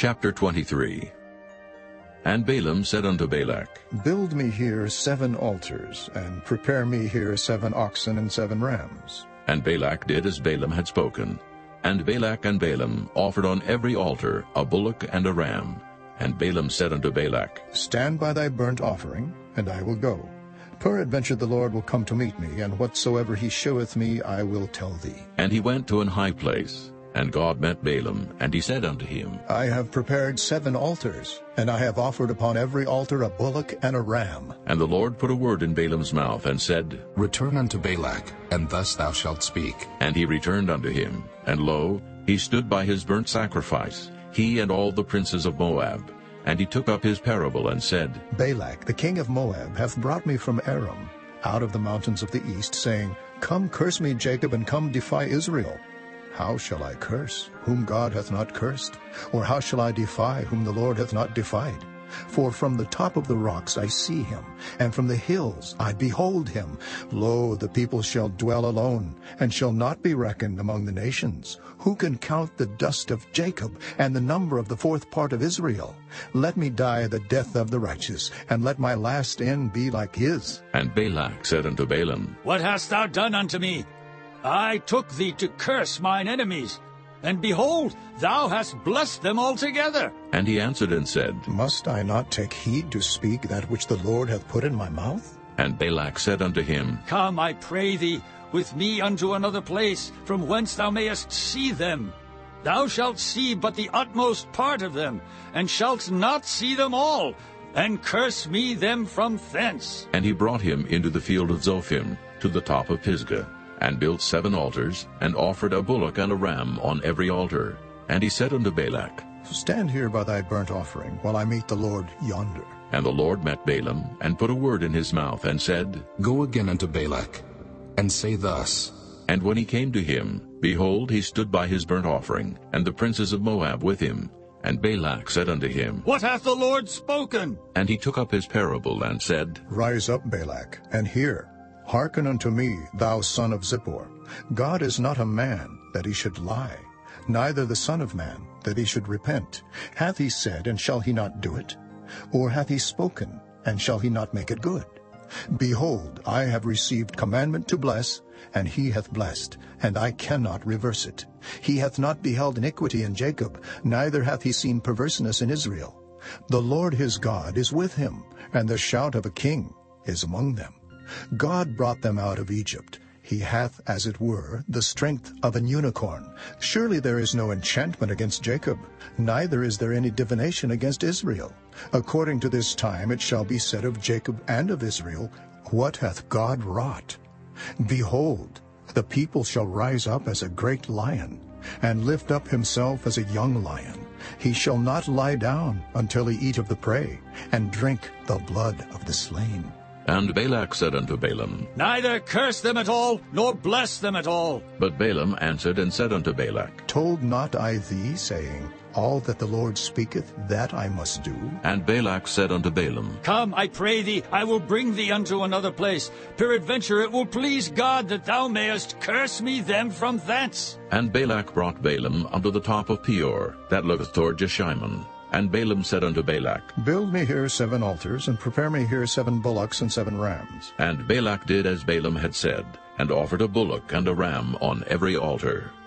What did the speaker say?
Chapter 23. And Balaam said unto Balak, Build me here 7 altars, and prepare me here 7 oxen and 7 rams. And Balak did as Balaam had spoken. And Balak and Balaam offered on every altar a bullock and a ram. And Balaam said unto Balak, Stand by thy burnt offering, and I will go. Peradventure the Lord will come to meet me, and whatsoever he sheweth me I will tell thee. And he went to an high place. And God met Balaam, and he said unto him, I have prepared 7 altars, and I have offered upon every altar a bullock and a ram. And the Lord put a word in Balaam's mouth, and said, Return unto Balak, and thus thou shalt speak. And he returned unto him. And lo, he stood by his burnt sacrifice, he and all the princes of Moab. And he took up his parable, and said, Balak the king of Moab hath brought me from Aram, out of the mountains of the east, saying, Come curse me, Jacob, and come defy Israel. How shall I curse, whom God hath not cursed? Or how shall I defy, whom the Lord hath not defied? For from the top of the rocks I see him, and from the hills I behold him. Lo, the people shall dwell alone, and shall not be reckoned among the nations. Who can count the dust of Jacob, and the number of the 4th part of Israel? Let me die the death of the righteous, and let my last end be like his. And Balak said unto Balaam, What hast thou done unto me? I took thee to curse mine enemies, and behold, thou hast blessed them altogether. And he answered and said, Must I not take heed to speak that which the Lord hath put in my mouth? And Balak said unto him, Come, I pray thee, with me unto another place, from whence thou mayest see them. Thou shalt see but the utmost part of them, and shalt not see them all, and curse me them from thence. And he brought him into the field of Zophim, to the top of Pisgah, and built 7 altars, and offered a bullock and a ram on every altar. And he said unto Balak, Stand here by thy burnt offering, while I meet the Lord yonder. And the Lord met Balaam, and put a word in his mouth, and said, Go again unto Balak, and say thus. And when he came to him, behold, he stood by his burnt offering, and the princes of Moab with him. And Balak said unto him, What hath the Lord spoken? And he took up his parable, and said, Rise up, Balak, and hear. Hearken unto me, thou son of Zippor. God is not a man, that he should lie, neither the son of man, that he should repent. Hath he said, and shall he not do it? Or hath he spoken, and shall he not make it good? Behold, I have received commandment to bless, and he hath blessed, and I cannot reverse it. He hath not beheld iniquity in Jacob, neither hath he seen perverseness in Israel. The Lord his God is with him, and the shout of a king is among them. God brought them out of Egypt. He hath, as it were, the strength of an unicorn. Surely there is no enchantment against Jacob, neither is there any divination against Israel. According to this time it shall be said of Jacob and of Israel, What hath God wrought? Behold, the people shall rise up as a great lion, and lift up himself as a young lion. He shall not lie down until he eat of the prey, and drink the blood of the slain. And Balak said unto Balaam, Neither curse them at all, nor bless them at all. But Balaam answered and said unto Balak, Told not I thee, saying, All that the Lord speaketh, that I must do? And Balak said unto Balaam, Come, I pray thee, I will bring thee unto another place. Peradventure it will please God that thou mayest curse me them from thence. And Balak brought Balaam unto the top of Peor, that looketh toward Jeshimon. And Balaam said unto Balak, Build me here 7 altars, and prepare me here 7 bullocks and 7 rams. And Balak did as Balaam had said, and offered a bullock and a ram on every altar.